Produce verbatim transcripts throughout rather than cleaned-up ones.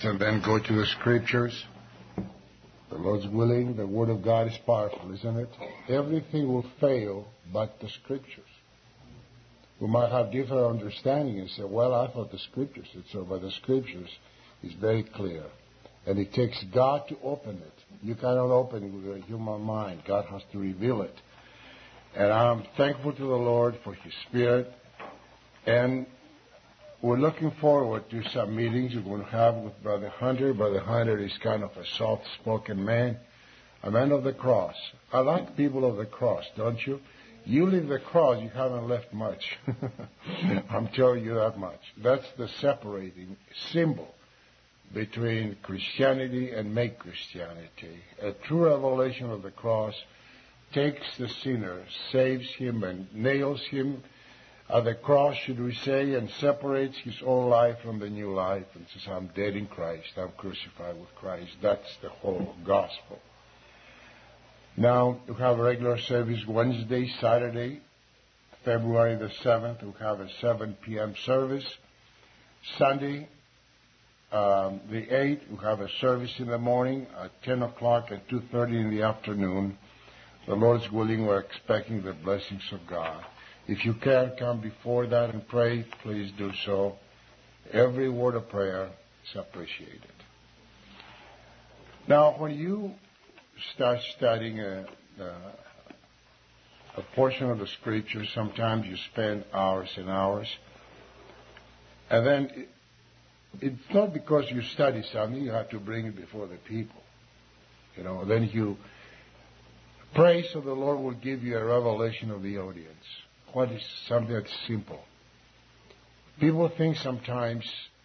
and then go to the Scriptures. The Lord's willing, the Word of God is powerful, isn't it? Everything will fail but the Scriptures. We might have different understanding and say, well, I thought the Scriptures said so, but the Scriptures is very clear. And it takes God to open it. You cannot open it with your human mind. God has to reveal it. And I'm thankful to the Lord for His Spirit. And we're looking forward to some meetings we're going to have with Brother Hunter. Brother Hunter is kind of a soft-spoken man, a man of the cross. I like people of the cross, don't you? You leave the cross, you haven't left much. I'm telling you that much. That's the separating symbol between Christianity and make Christianity. A true revelation of the cross takes the sinner, saves him, and nails him at the cross, should we say, and separates his old life from the new life and says, I'm dead in Christ, I'm crucified with Christ. That's the whole gospel. Now, we have a regular service Wednesday, Saturday, February the seventh. We have a seven p.m. service. Sunday, um, the eighth, we have a service in the morning at ten o'clock and two thirty in the afternoon. The Lord's willing, we're expecting the blessings of God. If you can come before that and pray, please do so. Every word of prayer is appreciated. Now, when you start studying a, a, a portion of the Scripture, sometimes you spend hours and hours. And then it, it's not because you study something, you have to bring it before the people. You know, then you pray so the Lord will give you a revelation of the audience. What is something that's simple? People think sometimes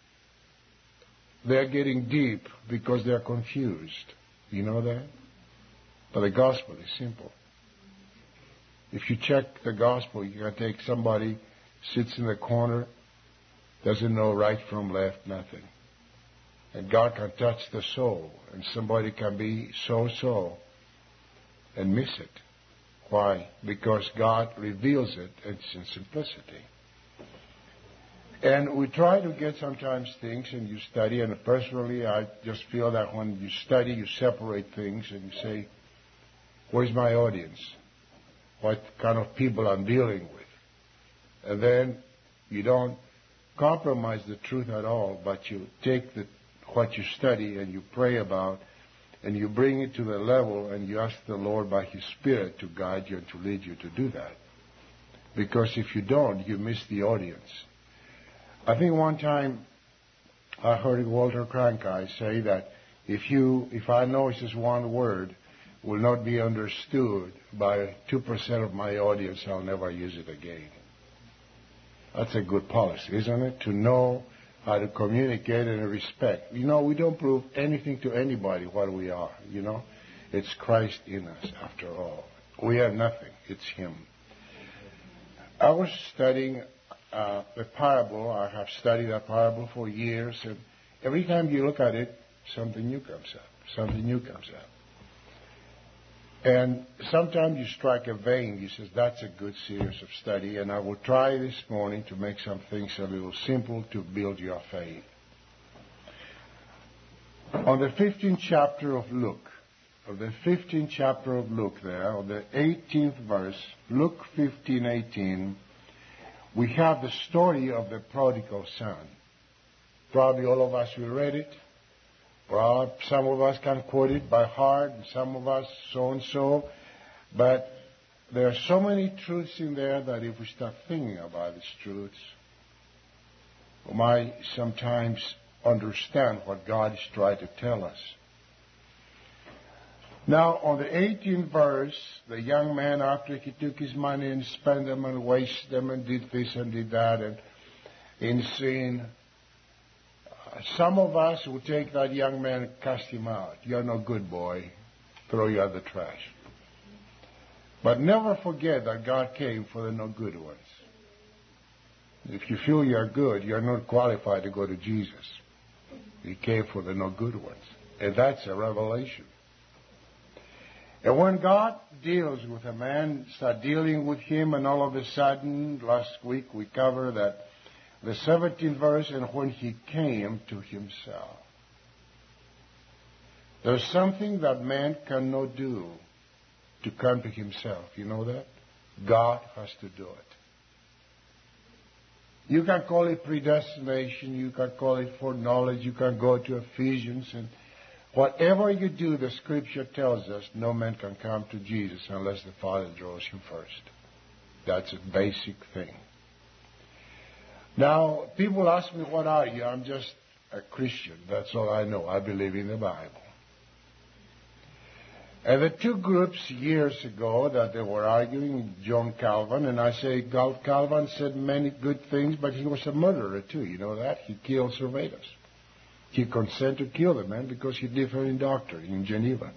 they're getting deep because they're confused. You know that? But the gospel is simple. If you check the gospel, you can take somebody sits in the corner, doesn't know right from left, nothing. And God can touch the soul, and somebody can be so-so and miss it. Why? Because God reveals it, it's in simplicity. And we try to get sometimes things and you study, and personally I just feel that when you study, you separate things and you say, where's my audience? What kind of people I'm dealing with? And then you don't compromise the truth at all, but you take the, what you study and you pray about, and you bring it to the level and you ask the Lord by His Spirit to guide you and to lead you to do that. Because if you don't, you miss the audience. I think one time I heard Walter Cronkite say that if you, if I know it's just one word will not be understood by two percent of my audience, I'll never use it again. That's a good policy, isn't it? To know how to communicate and respect. You know, we don't prove anything to anybody what we are, you know. It's Christ in us, after all. We have nothing. It's Him. I was studying uh, a parable. I have studied that parable for years, and every time you look at it, something new comes up. Something new comes up. And sometimes you strike a vein. You say, that's a good series of study. And I will try this morning to make some things a little simple to build your faith. On the fifteenth chapter of Luke, of the fifteenth chapter of Luke there, on the eighteenth verse, Luke fifteen eighteen, we have the story of the prodigal son. Probably all of us will read it. Well, some of us can quote it by heart, and some of us so-and-so. But there are so many truths in there that if we start thinking about these truths, we might sometimes understand what God is trying to tell us. Now, on the eighteenth verse, the young man, after he took his money and spent them and wasted them and did this and did that, and in sin, some of us will take that young man and cast him out. You're no good boy. Throw you out the trash. But never forget that God came for the no good ones. If you feel you're good, you're not qualified to go to Jesus. He came for the no good ones. And that's a revelation. And when God deals with a man, start dealing with him, and all of a sudden, last week we covered that the seventeenth verse, and when he came to himself. There's something that man cannot do to come to himself. You know that? God has to do it. You can call it predestination, you can call it foreknowledge, you can go to Ephesians, and whatever you do, the Scripture tells us no man can come to Jesus unless the Father draws him first. That's a basic thing. Now, people ask me, what are you? I'm just a Christian. That's all I know. I believe in the Bible. And the two groups years ago that they were arguing, John Calvin, and I say Calvin said many good things, but he was a murderer too. You know that? He killed Servetus. He consented to kill the man because he differed in doctrine in Geneva.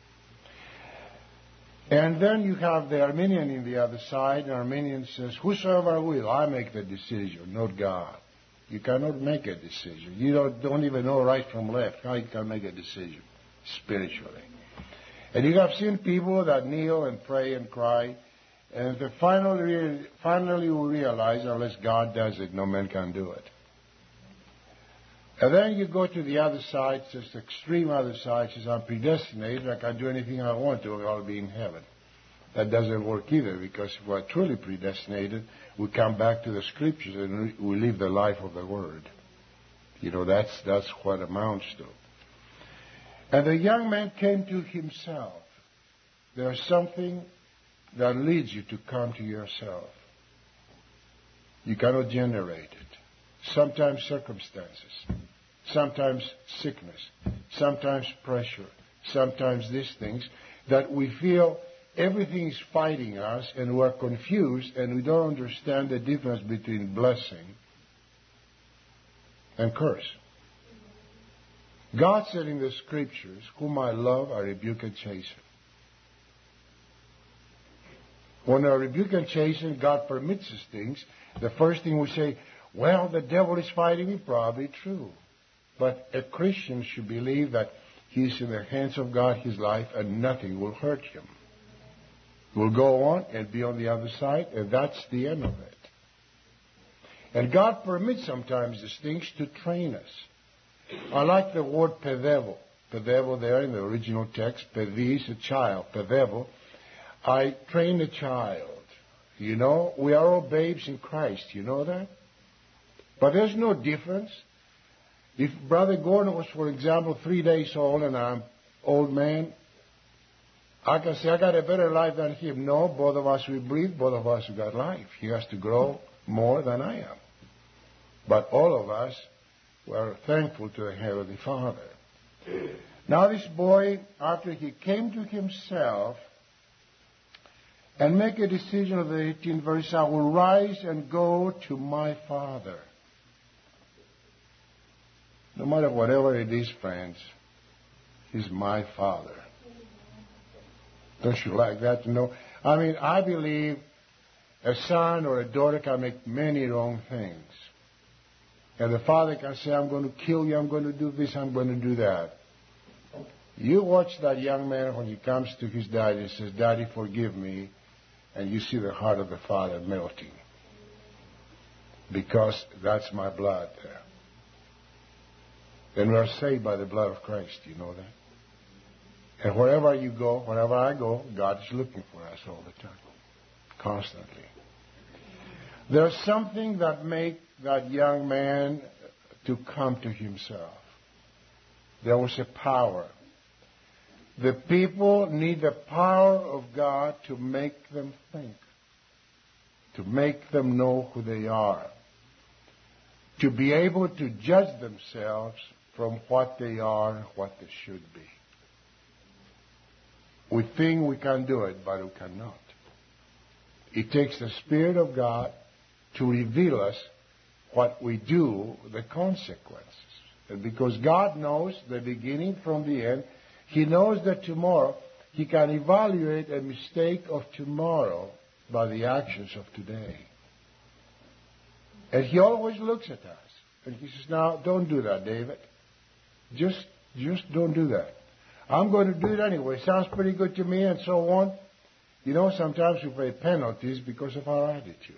And then you have the Arminian in the other side. The Arminian says, whosoever will, I make the decision, not God. You cannot make a decision. You don't, don't even know right from left. How you can make a decision spiritually? And you have seen people that kneel and pray and cry, and they finally, finally will realize, unless God does it, no man can do it. And then you go to the other side, just extreme other side, says, I'm predestinated, I can do anything I want to, I'll be in heaven. That doesn't work either, because if we're truly predestinated, we come back to the Scriptures and we live the life of the Word. You know, that's, that's what it amounts to. And the young man came to himself. There's something that leads you to come to yourself. You cannot generate it. Sometimes circumstances, sometimes sickness, sometimes pressure, sometimes these things that we feel everything is fighting us and we're confused and we don't understand the difference between blessing and curse. God said in the Scriptures, whom I love, I rebuke and chasten. When I rebuke and chasten, God permits us things. The first thing we say, well, the devil is fighting me. Probably true. But a Christian should believe that he's in the hands of God, his life, and nothing will hurt him. We'll go on and be on the other side, and that's the end of it. And God permits sometimes these things to train us. I like the word pedevo. Pedevo there in the original text. Pedi is a child. Pedevo. I train a child. You know, we are all babes in Christ. You know that? But there's no difference. If Brother Gordon was, for example, three days old and I'm old man, I can say I got a better life than him. No, both of us we breathe, both of us we got life. He has to grow more than I am. But all of us, we're thankful to the Heavenly Father. Now this boy, after he came to himself and make a decision of the eighteenth verse, I will rise and go to my Father. No matter whatever it is, friends, He's my Father. Don't you like that to know? I mean, I believe a son or a daughter can make many wrong things. And the father can say, I'm going to kill you, I'm going to do this, I'm going to do that. You watch that young man when he comes to his daddy and says, Daddy, forgive me. And you see the heart of the father melting. Because that's my blood there. And we are saved by the blood of Christ, you know that? And wherever you go, wherever I go, God is looking for us all the time. Constantly. There's something that makes that young man to come to himself. There was a power. The people need the power of God to make them think, to make them know who they are, to be able to judge themselves from what they are and what they should be. We think we can do it, but we cannot. It takes the Spirit of God to reveal us what we do, the consequences. And because God knows the beginning from the end, He knows that tomorrow He can evaluate a mistake of tomorrow by the actions of today. And He always looks at us. And He says, now, don't do that, David. Just, just don't do that. I'm going to do it anyway. Sounds pretty good to me, and so on. You know, sometimes we pay penalties because of our attitudes.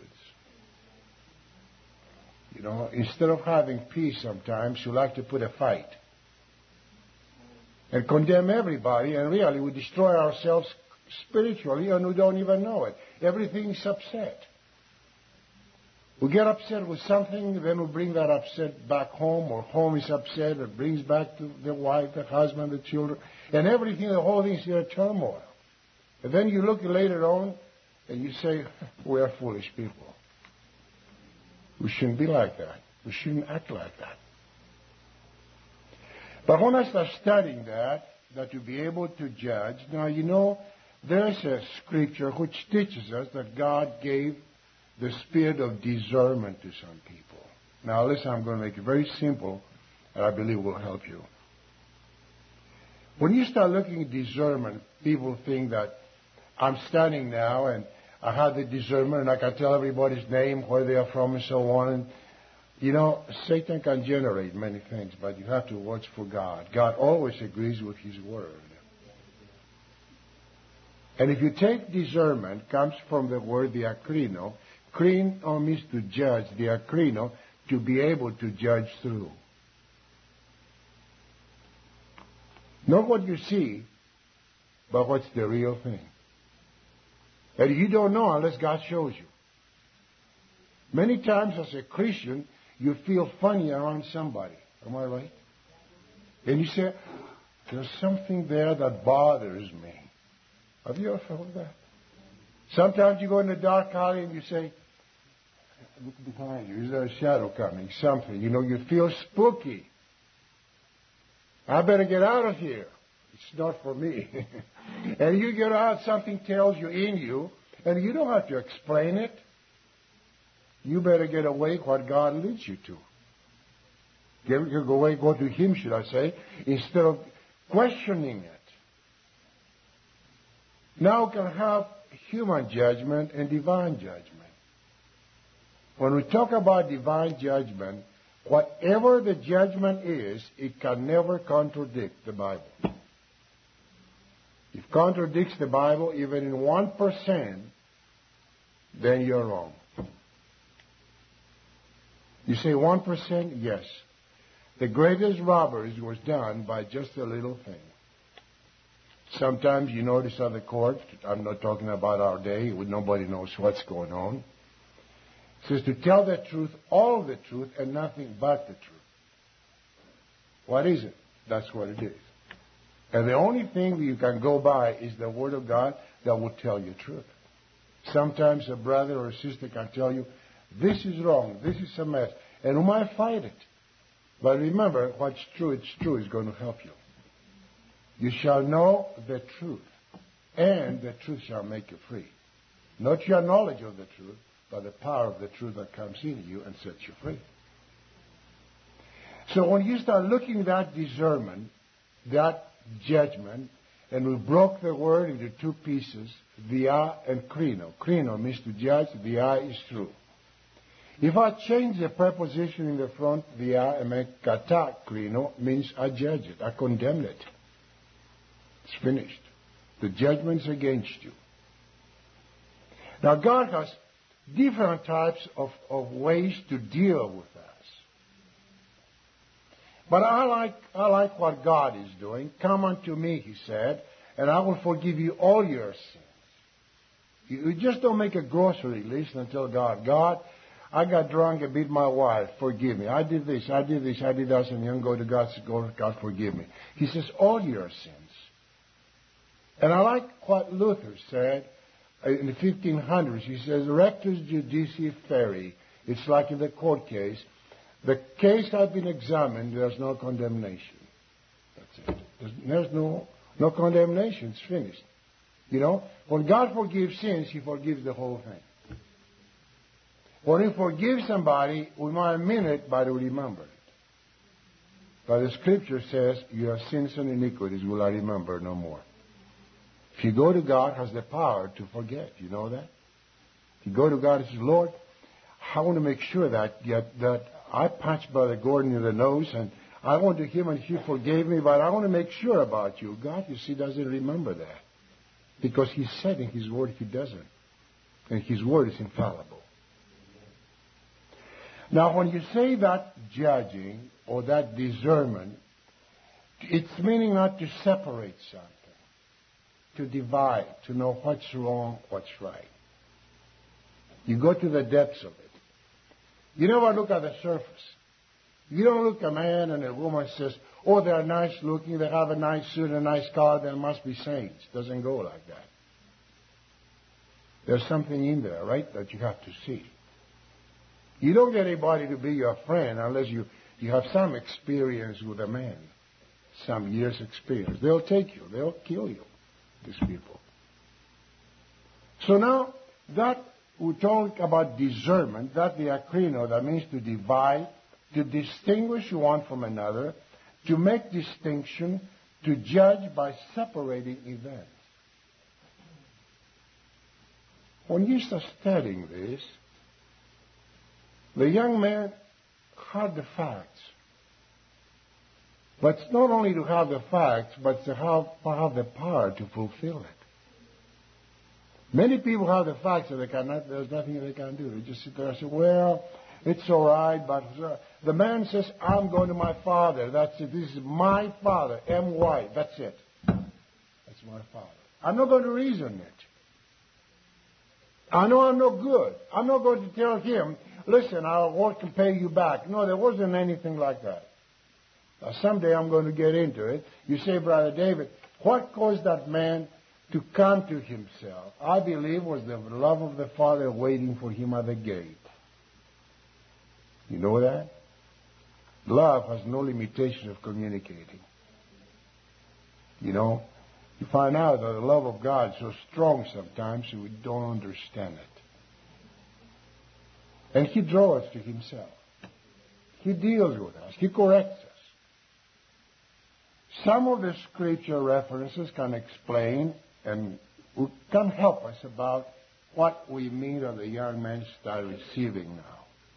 You know, instead of having peace sometimes, you like to put a fight. and condemn everybody, and really we destroy ourselves spiritually and we don't even know it. Everything's upset. We get upset with something, then we bring that upset back home, or home is upset, it brings back to the wife, the husband, the children, and everything, the whole thing is in a turmoil. And then you look later on and you say, we are foolish people. We shouldn't be like that. We shouldn't act like that. But when I start studying that, that to be able to judge, now you know, there's a scripture which teaches us that God gave the spirit of discernment to some people. Now listen, I'm going to make it very simple, and I believe will help you. When you start looking at discernment, people think that I'm standing now and I have the discernment and I can tell everybody's name, where they are from, and so on. And, you know, Satan can generate many things, but you have to watch for God. God always agrees with His Word. And if you take discernment, comes from the word diakrino. Krino means to judge, diakrino, to be able to judge through. Not what you see, but what's the real thing. And you don't know unless God shows you. Many times as a Christian, you feel funny around somebody. Am I right? And you say, there's something there that bothers me. Have you ever felt that? Sometimes you go in a dark alley and you say, look behind you. Is there a shadow coming? Something. You know, you feel spooky. I better get out of here. It's not for me. And you get out, something tells you in you, and you don't have to explain it. You better get away what God leads you to. Get, you go away, go to Him, should I say, instead of questioning it. Now we can have human judgment and divine judgment. When we talk about divine judgment, whatever the judgment is, it can never contradict the Bible. If it contradicts the Bible even in one percent, then you're wrong. You say one percent? Yes. The greatest robberies was done by just a little thing. Sometimes you notice on the court, I'm not talking about our day, nobody knows what's going on. It says to tell the truth, all the truth, and nothing but the truth. What is it? That's what it is. And the only thing you can go by is the Word of God that will tell you truth. Sometimes a brother or a sister can tell you, this is wrong, this is a mess, and you might fight it. But remember, what's true, it's true, is going to help you. You shall know the truth, and the truth shall make you free. Not your knowledge of the truth, but the power of the truth that comes in you and sets you free. So when you start looking at that discernment, that judgment, and we broke the word into two pieces, dia and krino. Krino means to judge, dia is true. If I change the preposition in the front, dia, and make kata krino, means I judge it, I condemn it. It's finished. The judgment's against you. Now God has different types of, of ways to deal with us. But I like, I like what God is doing. Come unto me, He said, and I will forgive you all your sins. You, you just don't make a grocery list and tell God, God, I got drunk and beat my wife. Forgive me. I did this, I did this, I did that, and you go to God, God, God, forgive me. He says, all your sins. And I like what Luther said in the fifteen hundreds. He says, rectus judici feri. It's like in the court case. The case has been examined. There's no condemnation. That's it. There's, there's no, no condemnation. It's finished. You know, when God forgives sins, He forgives the whole thing. When He forgives somebody, we might mean it, but we remember it. But the Scripture says, your sins and iniquities will I remember no more. If you go to God, has the power to forget. You know that? If you go to God and say, Lord, I want to make sure that, that, that I punched Brother Gordon in the nose, and I went to him and he forgave me, but I want to make sure about you. God, you see, doesn't remember that. Because He said in His Word He doesn't. And His Word is infallible. Now, when you say that judging or that discernment, It's meaning not to separate something, to divide, to know what's wrong, what's right. You go to the depths of it. You never look at the surface. You don't look at a man and a woman and says, oh, they're nice looking, they have a nice suit, a nice car, they must be saints. It doesn't go like that. There's something in there, right, that you have to see. You don't get anybody to be your friend unless you, you have some experience with a man, some years' experience. They'll take you. They'll kill you, these people. So now, that we talk about discernment, that the akrino, that means to divide, to distinguish one from another, to make distinction, to judge by separating events. When you start studying this, the young man had the facts. But it's not only to have the facts, but to have, have the power to fulfill it. Many people have the facts and they cannot, there's nothing they can do. They just sit there and say, well, it's all right, but uh, the man says, I'm going to my father. That's it. This is my father, M Y. That's it. That's my father. I'm not going to reason it. I know I'm no good. I'm not going to tell him, listen, I'll work and pay you back. No, there wasn't anything like that. Now, someday I'm going to get into it. You say, Brother David, what caused that man to come to himself? I believe was the love of the Father waiting for him at the gate. You know that? Love has no limitation of communicating. You know? You find out that the love of God is so strong sometimes we don't understand it. And He draws us to Himself. He deals with us. He corrects us. Some of the scripture references can explain and can help us about what we mean that the young man started receiving now.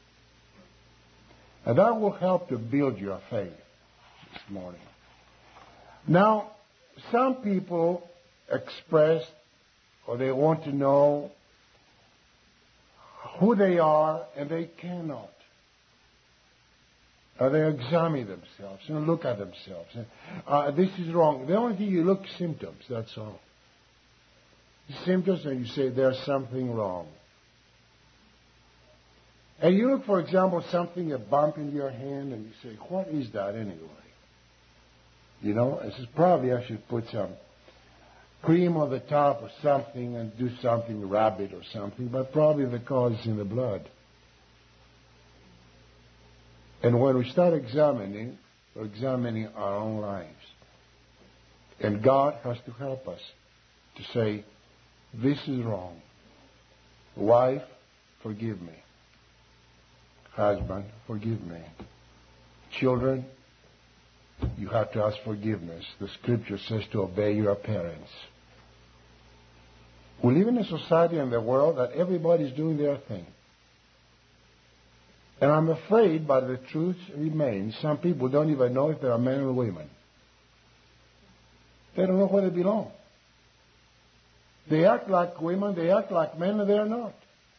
And that will help to build your faith this morning. Now, some people express or they want to know who they are and they cannot. Or they examine themselves and look at themselves. And, uh, this is wrong. The only thing you look symptoms, that's all. Symptoms and you say there's something wrong. And you look, for example, something, a bump in your hand, and you say, what is that anyway? You know, I says, probably I should put some cream on the top or something and do something, rub it or something, but probably the cause is in the blood. And when we start examining, we're examining our own lives. And God has to help us to say, this is wrong. Wife, forgive me. Husband, forgive me. Children, you have to ask forgiveness. The scripture says to obey your parents. We live in a society in the world that everybody's doing their thing. And I'm afraid, but the truth remains, some people don't even know if they are men or women. They don't know where they belong. They act like women, they act like men, and they are not.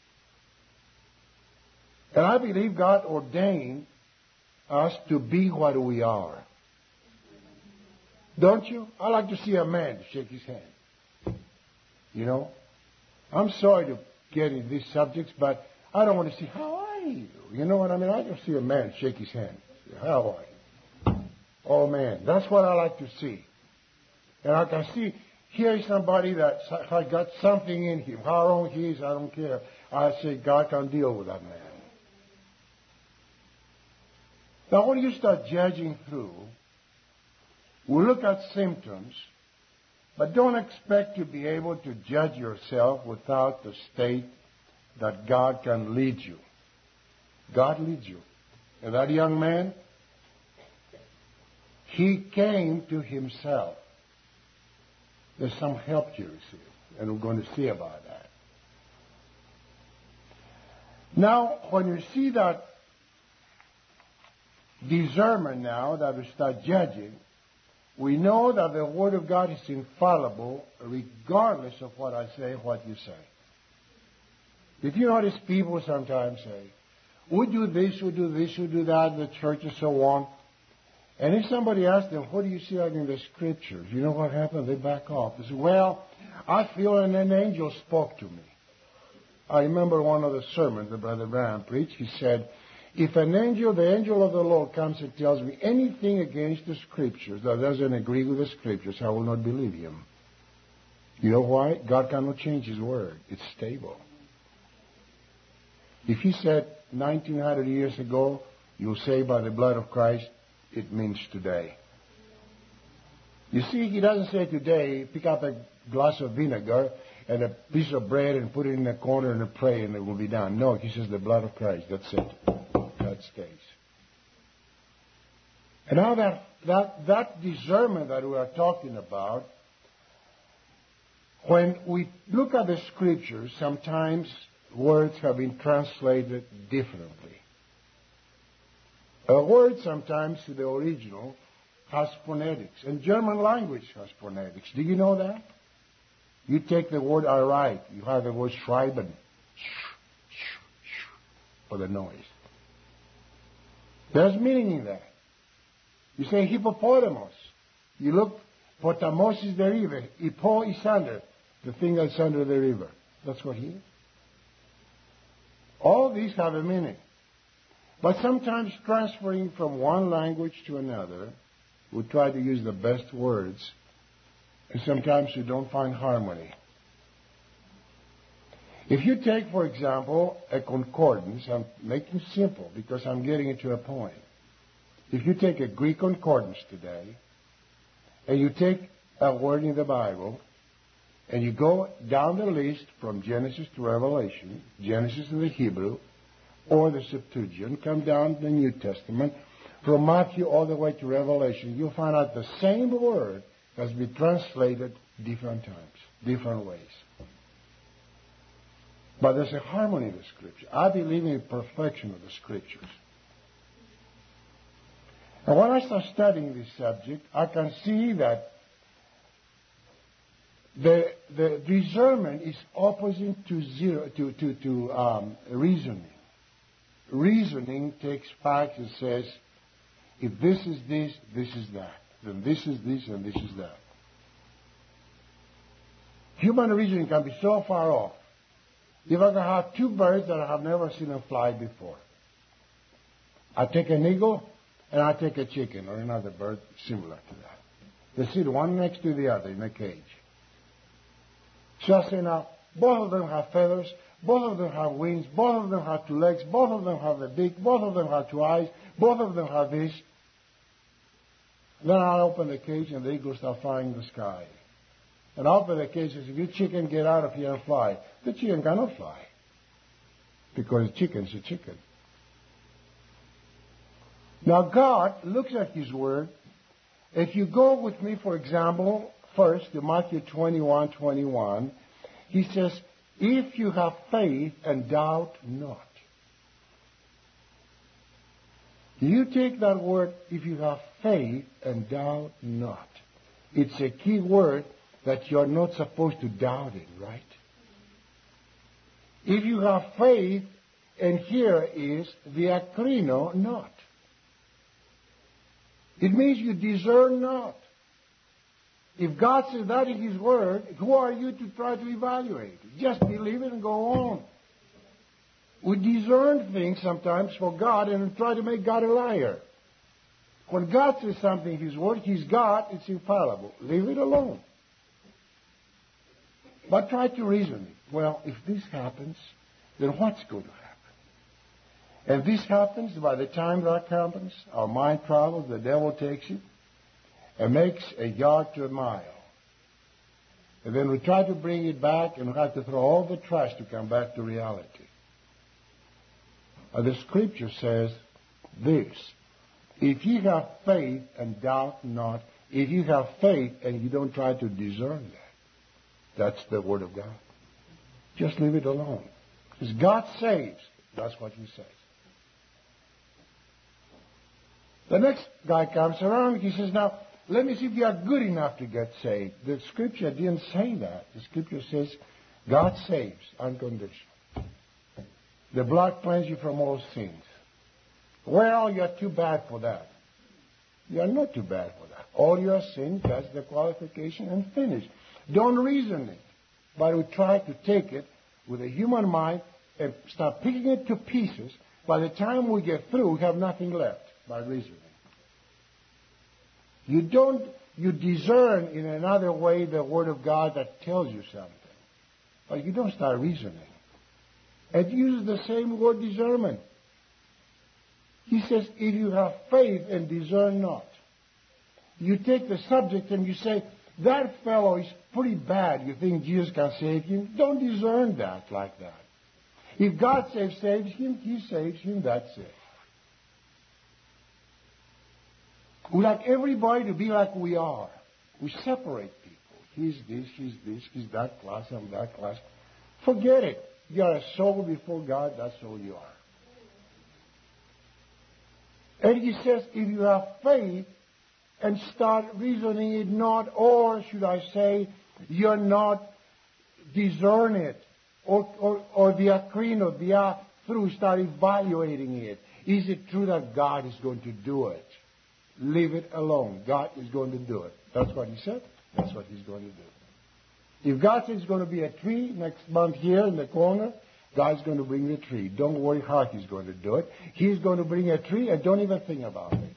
And I believe God ordained us to be what we are. Don't you? I like to see a man shake his hand. You know? I'm sorry to get into these subjects, but I don't want to see, how are you? You know what I mean? I just see a man shake his hand. How are you? Oh, man. That's what I like to see. And I can see, here is somebody that has got something in him. How wrong he is, I don't care. I say, God can deal with that man. Now, when you start judging through, we look at symptoms, but don't expect to be able to judge yourself without the state that God can lead you. God leads you. And that young man, he came to himself. There's some help here, you see, and we're going to see about that. Now, when you see that discernment now, that we start judging, we know that the Word of God is infallible regardless of what I say, what you say. If you notice, people sometimes say, we do this, we do this, we do that, the church and so on. And if somebody asks them, what do you see out in the Scriptures? You know what happened? They back off. They say, well, I feel and an angel spoke to me. I remember one of the sermons that Brother Branham preached. He said, if an angel, the angel of the Lord comes and tells me anything against the Scriptures that doesn't agree with the Scriptures, I will not believe him. You know why? God cannot change His Word. It's stable. If He said nineteen hundred years ago, you'll say by the blood of Christ, it means today. You see, He doesn't say today, pick up a glass of vinegar and a piece of bread and put it in a corner and pray and it will be done. No, He says the blood of Christ. That's it. That stays. And now that, that, that discernment that we are talking about, when we look at the Scriptures, sometimes words have been translated differently. A word sometimes, the original, has phonetics. And German language has phonetics. Do you know that? You take the word I write. You have the word schreiben. For the noise. There's meaning in that. You say hippopotamus. You look, potamos is the river. Hippo is under. The thing that's under the river. That's what he is. All these have a meaning. But sometimes transferring from one language to another, we try to use the best words, and sometimes you don't find harmony. If you take, for example, a concordance, I'm making it simple because I'm getting it to a point. If you take a Greek concordance today, and you take a word in the Bible, and you go down the list from Genesis to Revelation, Genesis in the Hebrew, or the Septuagint, come down to the New Testament, from Matthew all the way to Revelation, you'll find out the same word has been translated different times, different ways. But there's a harmony in the Scripture. I believe in the perfection of the Scriptures. And when I start studying this subject, I can see that the, the discernment is opposite to zero to to, to um, reasoning. Reasoning takes facts and says, if this is this, this is that. Then this is this and this is that. Human reasoning can be so far off. If I can have two birds that I have never seen them fly before, I take an eagle and I take a chicken or another bird similar to that. They sit one next to the other in a cage. So I say now, both of them have feathers, both of them have wings, both of them have two legs, both of them have a beak, both of them have two eyes, both of them have this. Then I open the cage and the eagle starts flying in the sky. And I open the cage and say, if you chicken, get out of here and fly. The chicken cannot fly. Because the chicken's a chicken. Now God looks at His Word. If you go with me, for example, first to Matthew twenty-one twenty-one, He says, if you have faith and doubt not. You take that word, if you have faith and doubt not. It's a key word that you're not supposed to doubt it, right? If you have faith, and here is the akrino not. It means you discern not. If God says that in His Word, who are you to try to evaluate it? Just believe it and go on. We discern things sometimes for God and try to make God a liar. When God says something in His Word, He's God, it's infallible. Leave it alone. But try to reason it. Well, if this happens, then what's going to happen? And this happens, by the time that happens, our mind travels, the devil takes it, and makes a yard to a mile. And then we try to bring it back, and we have to throw all the trash to come back to reality. Uh, the Scripture says this, if you have faith and doubt not, if you have faith and you don't try to discern that, that's the Word of God. Just leave it alone. Because God saves. That's what He says. The next guy comes around, he says, now, let me see if you are good enough to get saved. The Scripture didn't say that. The Scripture says God saves unconditional. The blood cleanses you from all sins. Well, you're too bad for that. You are not too bad for that. All your sins, that's the qualification, and finished. Don't reason it, but we try to take it with a human mind and start picking it to pieces. By the time we get through, we have nothing left by reasoning. You don't, you discern in another way the Word of God that tells you something. But you don't start reasoning. It uses the same word, discernment. He says, if you have faith and discern not. You take the subject and you say, that fellow is pretty bad. You think Jesus can save him? Don't discern that like that. If God saves, saves him, he saves him, that's it. We like everybody to be like we are. We separate people. He's this, he's this, he's that class, I'm that class. Forget it. You are a soul before God, that's all you are. And he says, if you have faith and start reasoning it not, or should I say, you're not discern it, or, or, or the akrino, the uh, through, start evaluating it. Is it true that God is going to do it? Leave it alone. God is going to do it. That's what he said. That's what he's going to do. If God says it's going to be a tree next month here in the corner, God's going to bring the tree. Don't worry how he's going to do it. He's going to bring a tree and don't even think about it.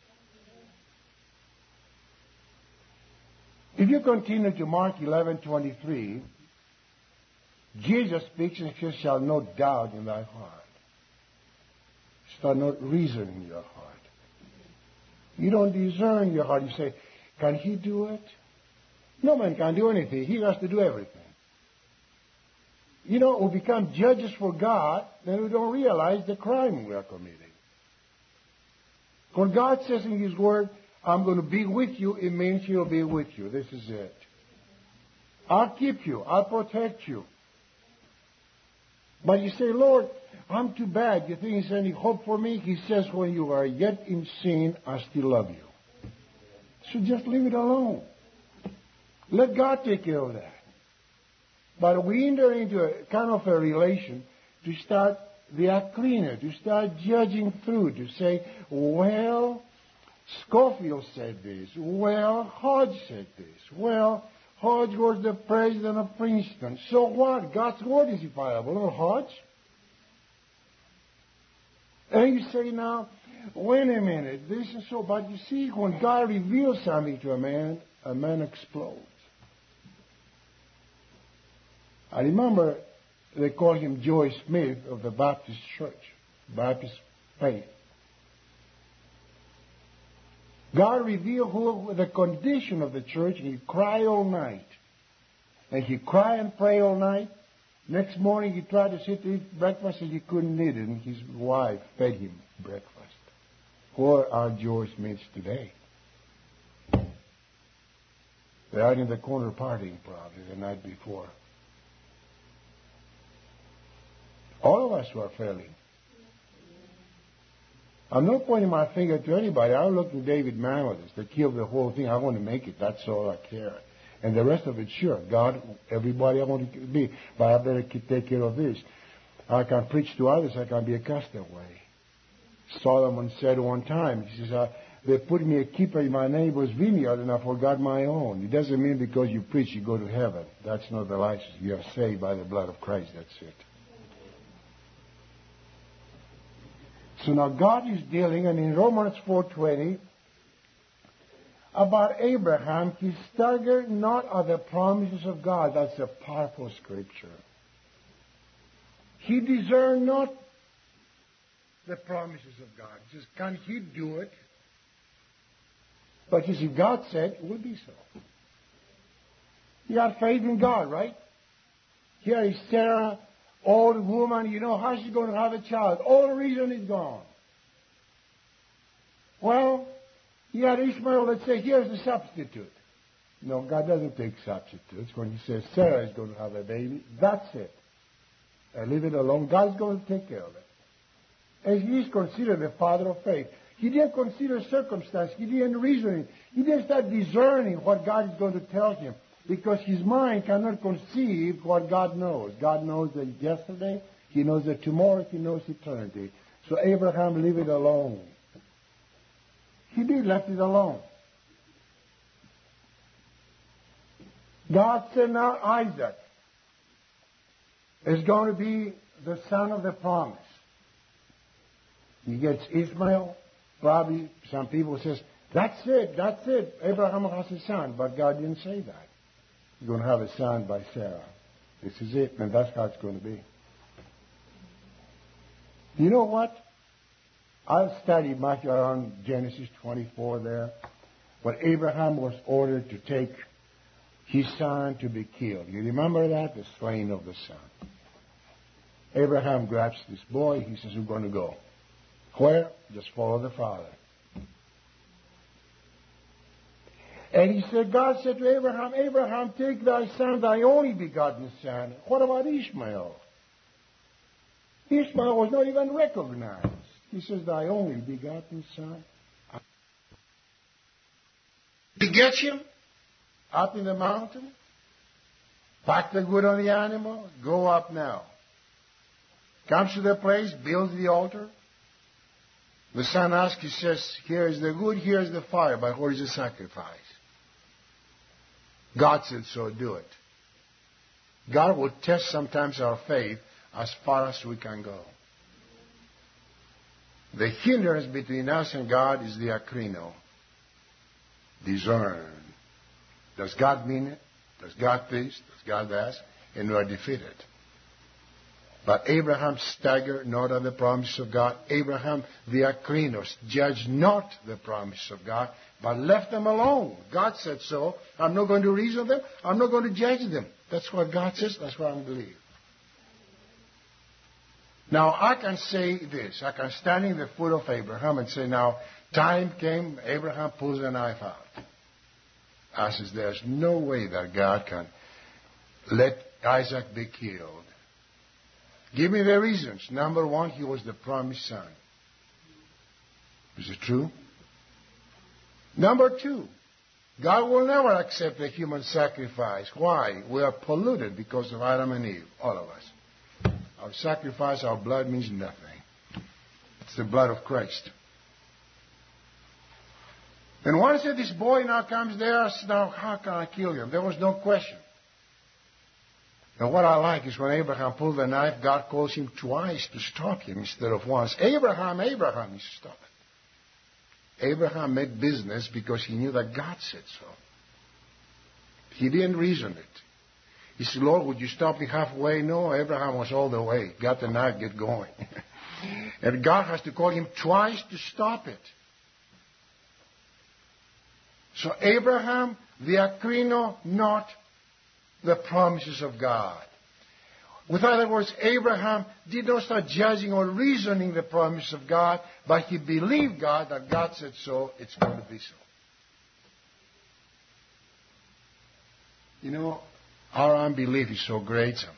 If you continue to Mark eleven twenty-three, Jesus speaks and says, shall no doubt in thy heart. Start not reasoning in your heart. You don't discern your heart. You say, can he do it? No man can do anything. He has to do everything. You know, we become judges for God, then we don't realize the crime we are committing. When God says in his word, I'm going to be with you, it means he'll be with you. This is it. I'll keep you. I'll protect you. But you say, Lord, I'm too bad. You think there's any hope for me? He says, when you are yet in sin, I still love you. So just leave it alone. Let God take care of that. But we enter into a kind of a relation to start the akrina, to start judging through, to say, well, Scofield said this. Well, Hodge said this. Well, Hodge was the president of Princeton. So what? God's word is infallible, not Hodge. And you say now, wait a minute, this is so. But you see, when God reveals something to a man, a man explodes. I remember they called him Joy Smith of the Baptist Church, Baptist faith. God revealed who, the condition of the church, and he cried all night. And he cried and prayed all night. Next morning he tried to sit to eat breakfast and he couldn't eat it, and his wife fed him breakfast. Where are Joy Smiths today? They are in the corner partying probably the night before. All of us were failing. I'm not pointing my finger to anybody. I'm looking at David Mamethyst, the key of the whole thing. I want to make it. That's all I care. And the rest of it, sure. God, everybody I want to be. But I better take care of this. I can preach to others. I can be a castaway. Solomon said one time, he says, uh, they put me a keeper in my neighbor's vineyard and I forgot my own. It doesn't mean because you preach you go to heaven. That's not the license. You are saved by the blood of Christ. That's it. So now God is dealing, and in Romans four twenty, about Abraham, he staggered not at the promises of God. That's a powerful scripture. He discerned not the promises of God. He says, can he do it? But you see, God said it will be so. He had faith in God, right? Here is Sarah, old woman, you know, how she's going to have a child. All the reason is gone. Well, you had Ishmael that say, here's the substitute. No, God doesn't take substitutes. When he says Sarah is going to have a baby, that's it. And leave it alone. God's going to take care of it. And he is considered the father of faith. He didn't consider circumstance. He didn't reason. He didn't start discerning what God is going to tell him. Because his mind cannot conceive what God knows. God knows the yesterday, he knows the tomorrow, he knows eternity. So Abraham, leave it alone. He did left it alone. God said now Isaac is going to be the son of the promise. He gets Ishmael. Probably some people says, that's it, that's it. Abraham has a son, but God didn't say that. You're going to have a son by Sarah. This is it, and that's how it's going to be. You know what? I've studied much around Genesis twenty-four there, when Abraham was ordered to take his son to be killed. You remember that? The slaying of the son. Abraham grabs this boy. He says, we're going to go. Where? Just follow the father. And he said, God said to Abraham, Abraham, take thy son, thy only begotten son. What about Ishmael? Ishmael was not even recognized. He says, thy only begotten son. He gets him up in the mountain, pack the wood on the animal, go up now. Comes to the place, builds the altar. The son asks, he says, here is the wood, here is the fire, but where is the sacrifice? God said, so do it. God will test sometimes our faith as far as we can go. The hindrance between us and God is the akrino. Discern. Does God mean it? Does God this? Does God that? And we are defeated. But Abraham staggered not at the promise of God. Abraham, the akrinos, judged not the promise of God, but left them alone. God said so. I'm not going to reason them. I'm not going to judge them. That's what God says. That's what I believe. Now, I can say this. I can stand in the foot of Abraham and say, now, time came, Abraham pulls the knife out. I says, there's no way that God can let Isaac be killed. Give me the reasons. Number one, he was the promised son. Is it true? Number two, God will never accept a human sacrifice. Why? We are polluted because of Adam and Eve, all of us. Our sacrifice, our blood means nothing. It's the blood of Christ. And once this boy now comes there, now how can I kill him? There was no question. And what I like is when Abraham pulled the knife, God calls him twice to stop him instead of once. Abraham, Abraham, he said, stop it. Abraham made business because he knew that God said so. He didn't reason it. He said, Lord, would you stop me halfway? No, Abraham was all the way. Got the knife, get going. And God has to call him twice to stop it. So Abraham, the akrino, not the promises of God. With other words, Abraham did not start judging or reasoning the promise of God, but he believed God, that God said so, it's going to be so. You know, our unbelief is so great sometimes.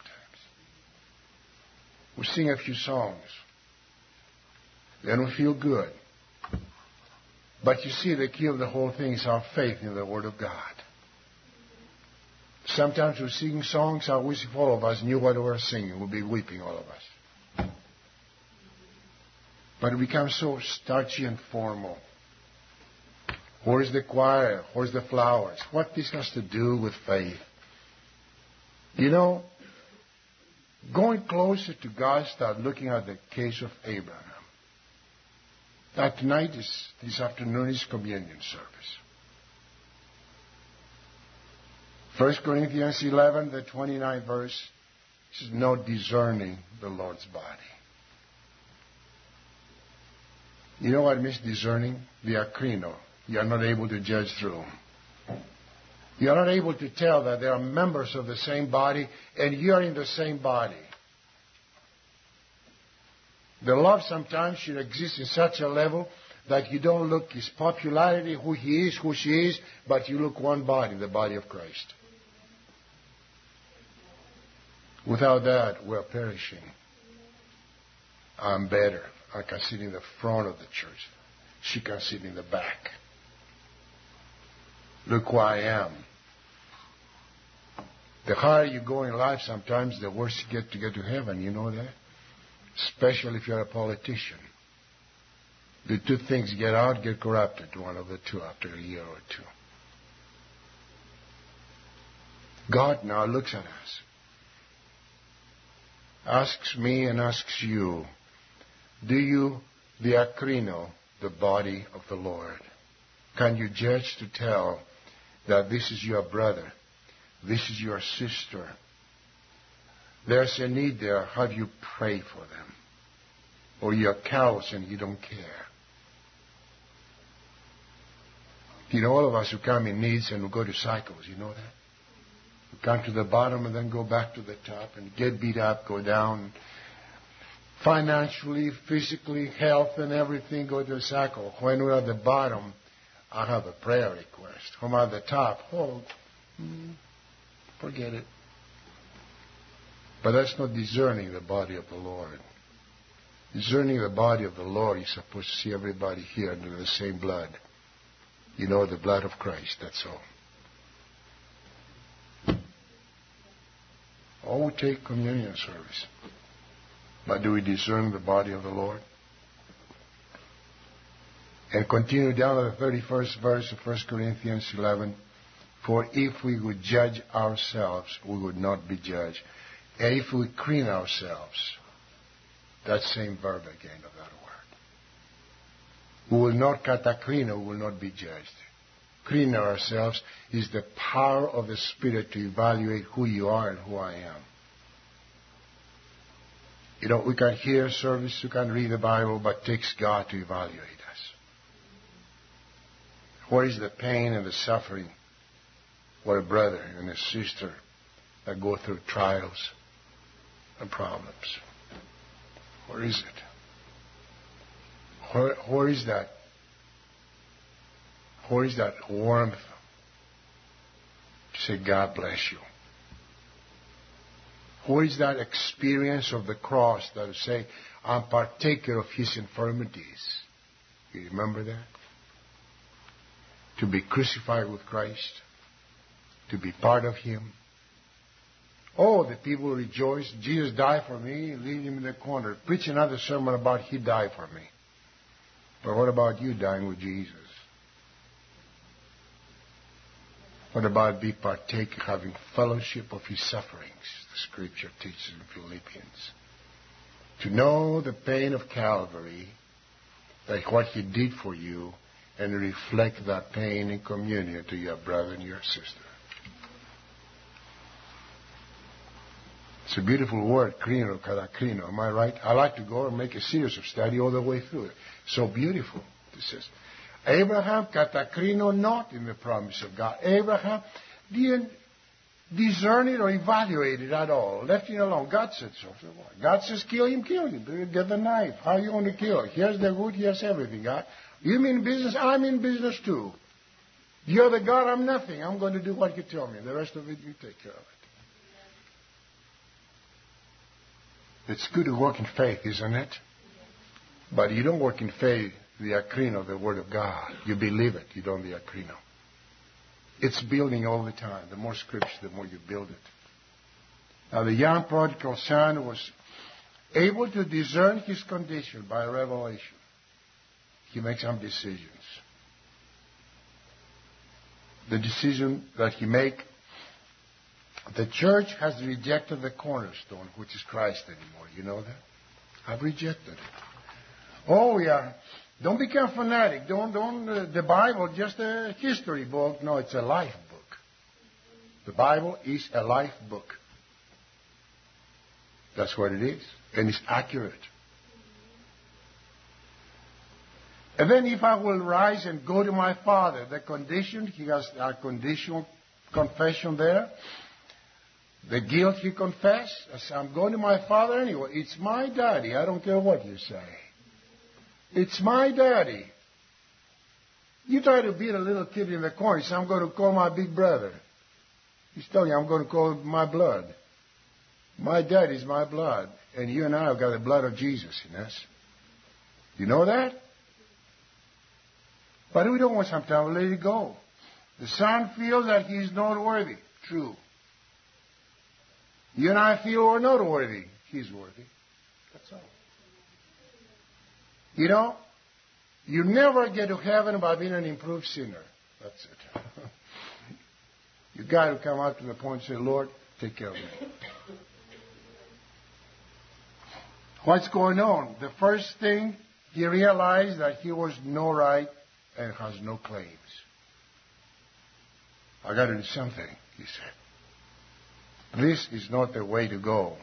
We sing a few songs, then we feel good. But you see, the key of the whole thing is our faith in the Word of God. Sometimes we sing songs, I wish if all of us knew what we were singing. We'd be weeping, all of us. But it becomes so starchy and formal. Where's the choir? Where's the flowers? What this has to do with faith? You know, going closer to God, start looking at the case of Abraham. That tonight is, this afternoon is communion service. First Corinthians eleven, the twenty-ninth verse, says, no discerning the Lord's body. You know what means discerning? The akrino. You are not able to judge through. You are not able to tell that there are members of the same body and you are in the same body. The love sometimes should exist in such a level that you don't look his popularity, who he is, who she is, but you look one body, the body of Christ. Without that, we're perishing. I'm better. I can sit in the front of the church. She can sit in the back. Look who I am. The higher you go in life, sometimes the worse you get to get to heaven. You know that? Especially if you're a politician. The two things get out, get corrupted, one of the two after a year or two. God now looks at us, asks me and asks you, do you diakrino the body of the Lord? Can you judge to tell that this is your brother, this is your sister? There's a need there. Have you prayed for them? Or you're callous and you don't care? You know, all of us who come in needs and we go to cycles, you know that? We come to the bottom and then go back to the top and get beat up, go down. Financially, physically, health and everything go to a cycle. When we're at the bottom, I have a prayer request. When I'm at the top, oh, forget it. But that's not discerning the body of the Lord. Discerning the body of the Lord, you're supposed to see everybody here under the same blood. You know, the blood of Christ, that's all. All we take communion service. But do we discern the body of the Lord? And continue down to the thirty-first verse of First Corinthians eleven. For if we would judge ourselves, we would not be judged. And if we clean ourselves, that same verb again of that word. We will not katakrino, we will not be judged. Clean ourselves is the power of the Spirit to evaluate who you are and who I am. You know, we can hear service, we can read the Bible, but it takes God to evaluate us. Where is the pain and the suffering for a brother and a sister that go through trials and problems? Where is it? Where, where is that? Where is that warmth to say, God bless you? Where is that experience of the cross that will say, I'm partaker of His infirmities? You remember that? To be crucified with Christ, to be part of Him. Oh, the people rejoice. Jesus died for me. Leave Him in the corner. Preach another sermon about He died for me. But what about you dying with Jesus? What about be partaker, having fellowship of His sufferings? The Scripture teaches in Philippians. To know the pain of Calvary, like what He did for you, and reflect that pain in communion to your brother and your sister. It's a beautiful word, krino, katakrino. Am I right? I like to go and make a series of study all the way through it. So beautiful. It says, Abraham katakrino not in the promise of God. Abraham didn't discern it or evaluate it at all. Left it alone. God said so. So what? God says, kill him, kill him. Get the knife. How are you going to kill? Here's the wood, here's everything, God. You mean business? I'm in business too. You're the God, I'm nothing. I'm going to do what you tell me. The rest of it, you take care of it. It's good to work in faith, isn't it? But you don't work in faith, the akrino, the Word of God. You believe it, you don't the akrino. It's building all the time. The more Scripture, the more you build it. Now, the young prodigal son was able to discern his condition by revelation. He makes some decisions. The decision that he make, the church has rejected the cornerstone, which is Christ anymore. You know that? I've rejected it. Oh, yeah. Don't become fanatic. Don't, don't, uh, the Bible, just a history book. No, it's a life book. The Bible is a life book. That's what it is. And it's accurate. And then if I will rise and go to my Father, the condition, he has a conditional confession there. The guilt he confessed, I'm going to my Father anyway. It's my daddy. I don't care what you say. It's my daddy. You try to beat a little kid in the corner. He says, I'm going to call my big brother. He's telling you, I'm going to call my blood. My daddy's my blood. And you and I have got the blood of Jesus in us. You know that? But we don't want sometimes to let it go. The son feels that he's not worthy. True. You and I feel we're not worthy. He's worthy. That's all. You know, You never get to heaven by being an improved sinner. That's it. You got to come out to the point and say, Lord, take care of me. What's going on? The first thing, he realized that he was no right and has no claims. I got to do something, he said. This is not the way to go.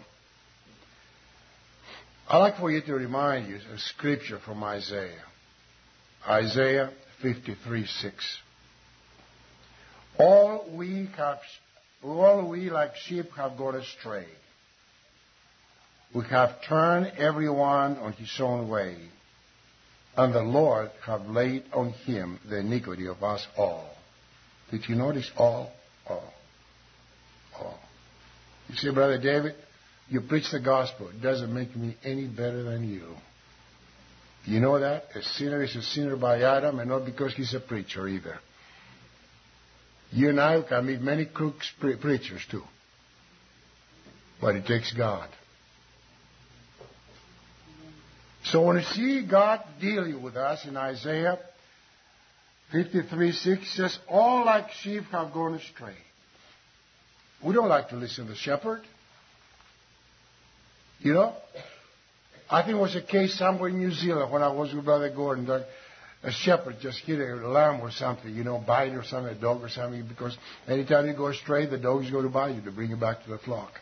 I'd like for you to remind you of scripture from Isaiah. Isaiah fifty-three six. All we have, all we like sheep have gone astray. We have turned everyone on his own way, and the Lord have laid on him the iniquity of us all. Did you notice all? All. All. You see, Brother David, you preach the gospel. It doesn't make me any better than you. You know that? A sinner is a sinner by Adam, and not because he's a preacher either. You and I can meet many crooks pre- preachers too. But it takes God. So when you see God dealing with us in Isaiah fifty-three six says, all like sheep have gone astray. We don't like to listen to the shepherd. You know? I think it was a case somewhere in New Zealand when I was with Brother Gordon. That a shepherd just hit a lamb or something, you know, bite or something, a dog or something, because anytime you go astray, the dog is going to bite you to bring you back to the flock.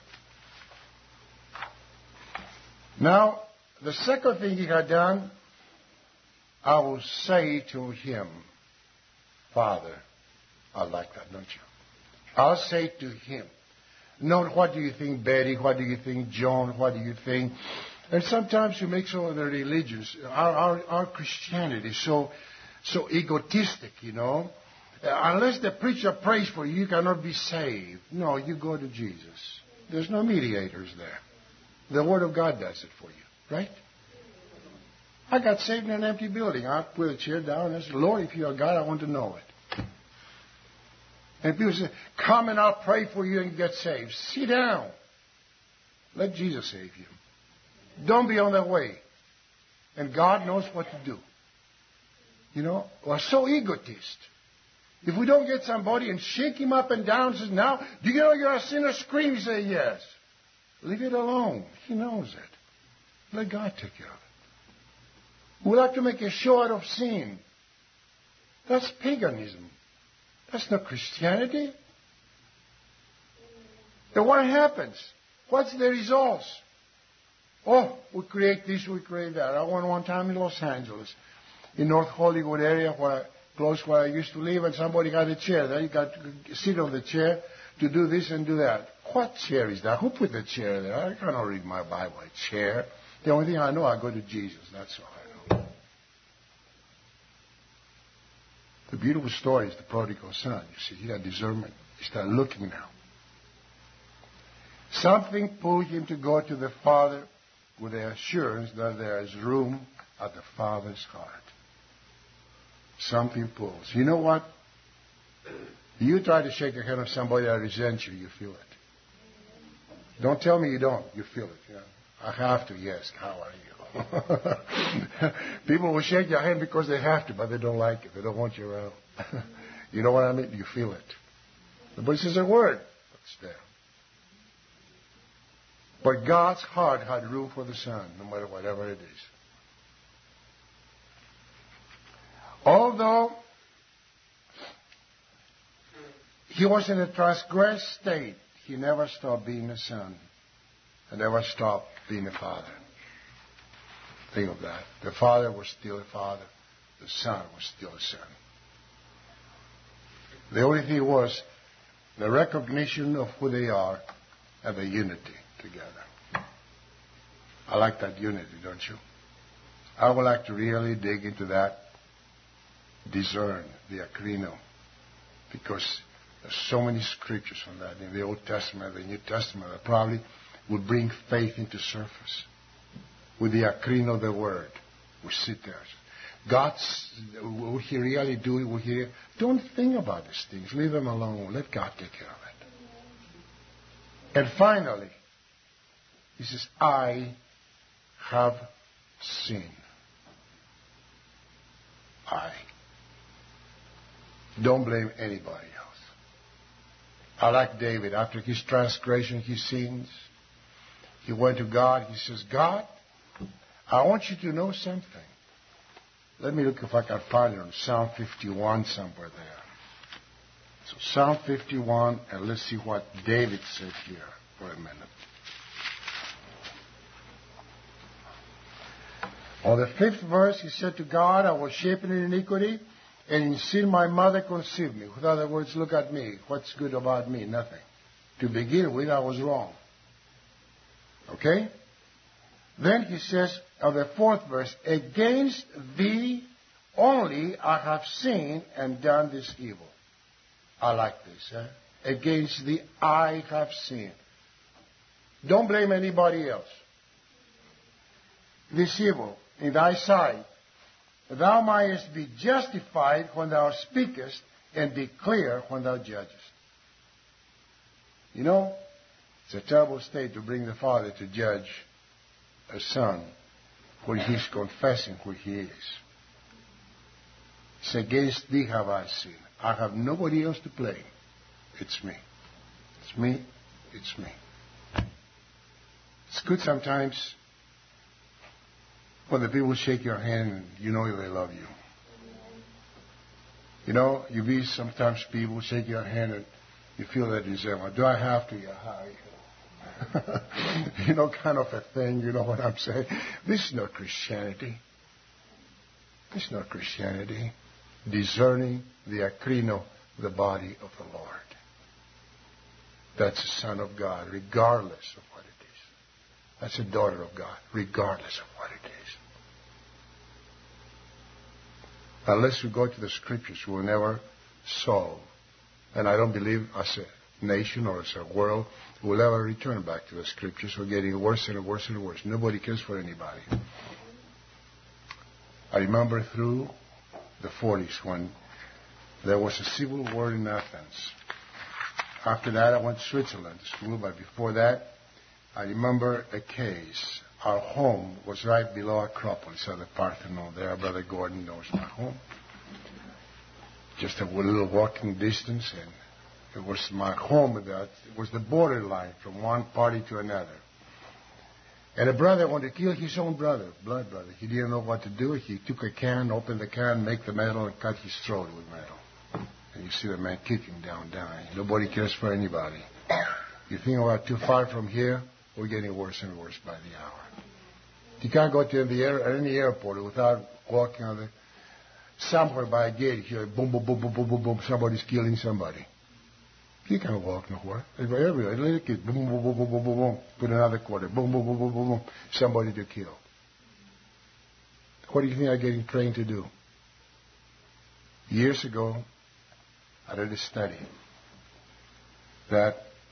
Now, the second thing he had done, I will say to him, Father, I like that, don't you? I'll say to him, not what do you think, Betty, what do you think, John, what do you think? And sometimes you make some of the religions, our, our, our Christianity is so, so egotistic, you know. Uh, unless the preacher prays for you, you cannot be saved. No, you go to Jesus. There's no mediators there. The Word of God does it for you, right? I got saved in an empty building. I put a chair down and I said, Lord, if you are God, I want to know it. And people say, come and I'll pray for you and get saved. Sit down. Let Jesus save you. Don't be on that way. And God knows what to do. You know, we're so egotist. If we don't get somebody and shake him up and down and says, now, do you know you're a sinner? Scream, say yes. Leave it alone. He knows it. Let God take care of it. We like to make a show out of sin. That's paganism. That's not Christianity. Then what happens? What's the results? Oh, we create this, we create that. I went one time in Los Angeles, in North Hollywood area, where close where I used to live, and somebody got a chair there. You got to sit on the chair to do this and do that. What chair is that? Who put the chair there? I cannot read my Bible. A chair. The only thing I know, I go to Jesus. That's all I know. The beautiful story is the prodigal son. You see, he had discernment. He started looking now. Something pulled him to go to the Father with the assurance that there is room at the Father's heart. Something pulls. You know what? You try to shake the hand of somebody that resents you, you feel it. Don't tell me you don't. You feel it. Yeah. I have to, yes. How are you? People will shake your hand because they have to, but they don't like it. They don't want you around. You know what I mean? You feel it. But it says a word. It's there. But God's heart had room for the Son, no matter whatever it is. Although he was in a transgressed state, he never stopped being a son and never stopped being a father. Think of that. The Father was still a father. The Son was still a son. The only thing was the recognition of who they are and the unity together. I like that unity, don't you? I would like to really dig into that, discern the akrino, because there's so many scriptures on that in the Old Testament, the New Testament, that probably would bring faith into surface. With the akrino of the Word, we sit there. God's, will He really do it? Will He? Don't think about these things. Leave them alone. Let God take care of it. And finally, He says, I have sinned. I. Don't blame anybody else. I like David. After his transgression, his sins, he went to God. He says, God, I want you to know something. Let me look if I can find it on Psalm fifty-one somewhere there. So Psalm fifty-one, and let's see what David said here for a minute. On the fifth verse, he said to God, I was shapen in iniquity, and in sin my mother conceived me. In other words, look at me. What's good about me? Nothing. To begin with, I was wrong. Okay? Then he says, of the fourth verse, against thee only I have sinned and done this evil. I like this. Eh? Against thee I have sinned. Don't blame anybody else. This evil in thy sight, thou mightest be justified when thou speakest, and be clear when thou judgest. You know, it's a terrible state to bring the father to judge a son when he's confessing who he is. It's against thee have I sinned. I have nobody else to blame. It's me. It's me. It's me. It's good sometimes when the people shake your hand and you know they love you. You know, you meet sometimes people shake your hand and you feel that you say, well, do I have to? Yeah, hi. You know, kind of a thing, you know what I'm saying? This is not Christianity. This is not Christianity. Discerning the akrino, the body of the Lord. That's a son of God, regardless of what it is. That's a daughter of God, regardless of what it is. Unless we go to the Scriptures, we will never solve. And I don't believe as a nation or as a world we'll ever return back to the Scriptures. We're getting worse and worse and worse. Nobody cares for anybody. I remember through the forties when there was a civil war in Athens. After that, I went to Switzerland to school, but before that, I remember a case. Our home was right below Acropolis at the Parthenon there. Brother Gordon knows my home. Just a little walking distance, and it was my home. That it was the borderline from one party to another. And a brother wanted to kill his own brother, blood brother. He didn't know what to do. He took a can, opened the can, make the metal, and cut his throat with metal. And you see the man kicking down, dying. Nobody cares for anybody. You think we're too far from here? We're getting worse and worse by the hour. You can't go to the air, any airport without walking on the somewhere by a gate. You hear boom, boom, boom, boom, boom, boom, boom. Somebody's killing somebody. You can't walk nowhere. Everywhere, little kid, boom, boom, boom, boom, boom, boom, boom. Put another quarter, boom, boom, boom, boom, boom, boom. Somebody to kill. What do you think I'm getting trained to do? Years ago, I did a study that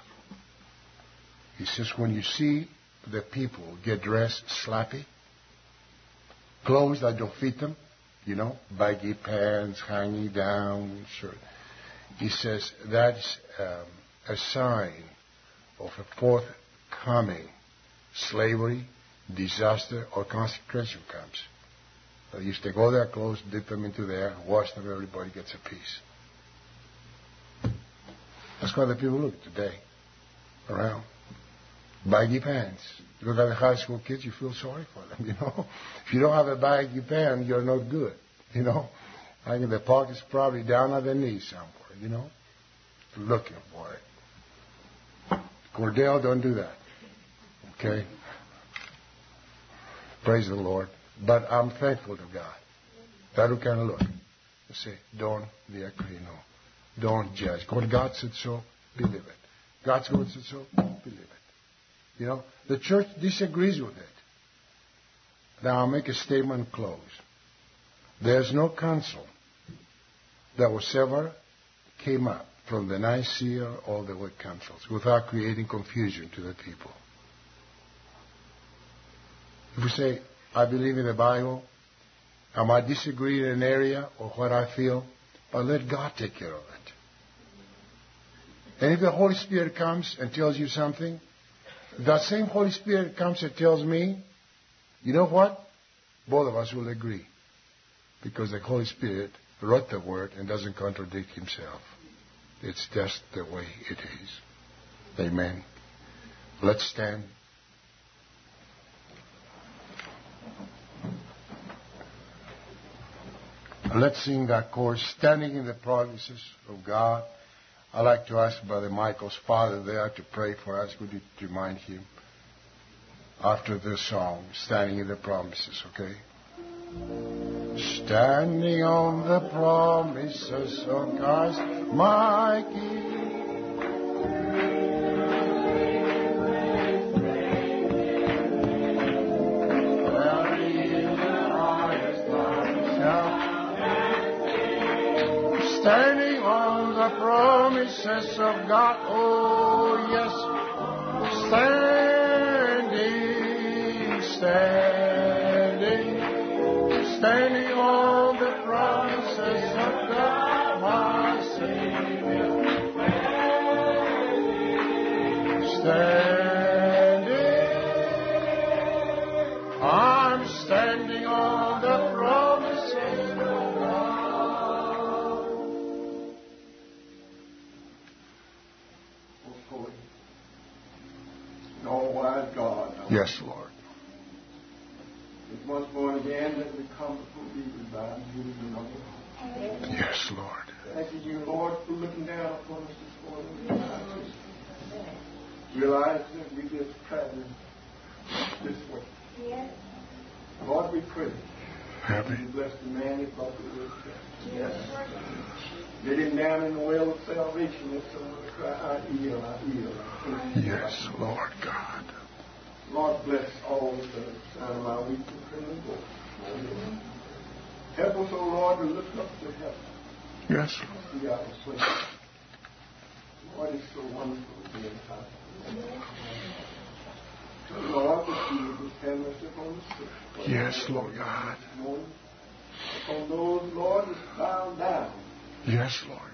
he says when you see the people get dressed sloppy, clothes that don't fit them, you know, baggy pants, hanging down, shirt. He says that's um, a sign of a forthcoming slavery, disaster, or concentration camps. They used to go their clothes, dip them into there, wash them, everybody gets a piece. That's how the people look today around. Baggy pants. You look at the high school kids, you feel sorry for them, you know. If you don't have a baggy pant, you're not good, you know. I think the pocket's probably down at the knees somewhere, you know. Looking for it. Cordell, don't do that. Okay? Praise the Lord. But I'm thankful to God. That who can look. You say, don't be a criminal. Don't judge. When God said so, believe it. God's word said so, believe it. You know, the church disagrees with it. Now I'll make a statement and close. There's no council that was ever came up from the Nicaea all the way councils without creating confusion to the people. If we say, I believe in the Bible, I might disagree in an area or what I feel, but let God take care of it. And if the Holy Spirit comes and tells you something, that same Holy Spirit comes and tells me, you know what? Both of us will agree. because the Holy Spirit wrote the Word and doesn't contradict Himself. It's just the way it is. Amen. Let's stand. Let's sing that chorus, Standing in the Promises of God. I'd like to ask Brother Michael's father there to pray for us. Would you remind him after this song, Standing in the Promises, okay? Standing on the promises of Christ, my King. Standing on the promises of God, oh yes, standing, standing, standing on the promises of God, my Savior, standing, I'm standing on the promises of God. All-wise God. Yes, Lord. If once born again, let me come before thee with thy beauty and Yes, Lord. Thanking you, Lord, for looking down upon us this morning. Realize that we just traveling this way. Yes. Lord, we pray. Happy. You bless the man who brought the word. Yes. Get him down in the well of salvation. Let someone cry, I heal, I heal. Yes, Lord God. Lord, bless all the sound of my weak and friendly voice. Help us, O Lord, to look up to heaven. Yes, Lord. See our place. Lord, it's so wonderful to be in time. Lord, that you would just have mercy upon the sick. Yes, Lord God. Upon those, Lord, that's bowed down. Yes, Lord.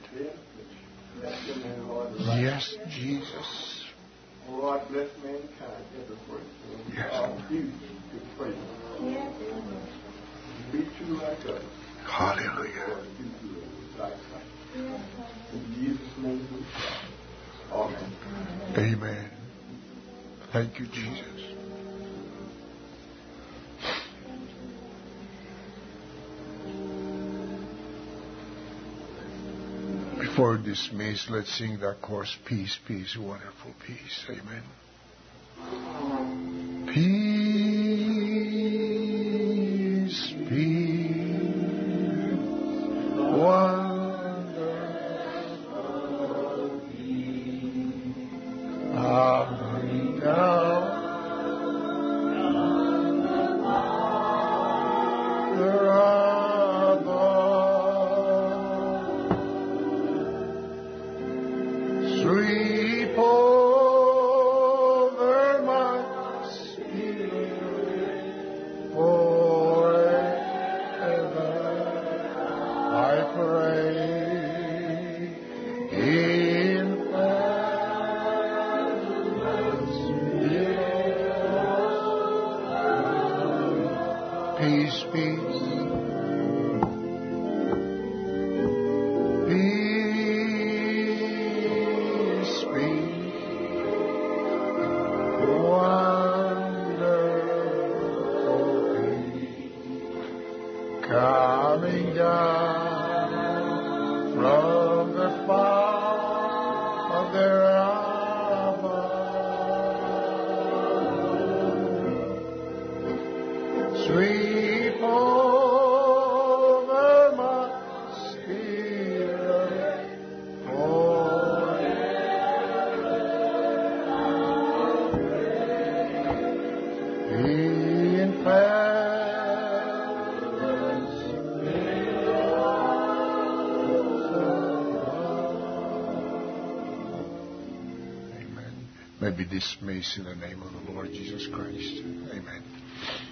Yes, Jesus. Oh, Lord, bless mankind everywhere. Yes. Our duty to pray. Yes. Be true like us. Hallelujah. Lord, be good like sight. In Jesus' name we pray. Amen. Amen. Thank you, Jesus. Before dismissed, let's sing that chorus, Peace, Peace, Wonderful Peace. Amen. Peace, peace, wonderful peace, coming down the sweep over my spirit forever. I pray in peace, peace. Coming down from the far of their above, sweep over my spirit forever. In fact, may be dismissed in the name of the Lord Jesus Christ. Amen.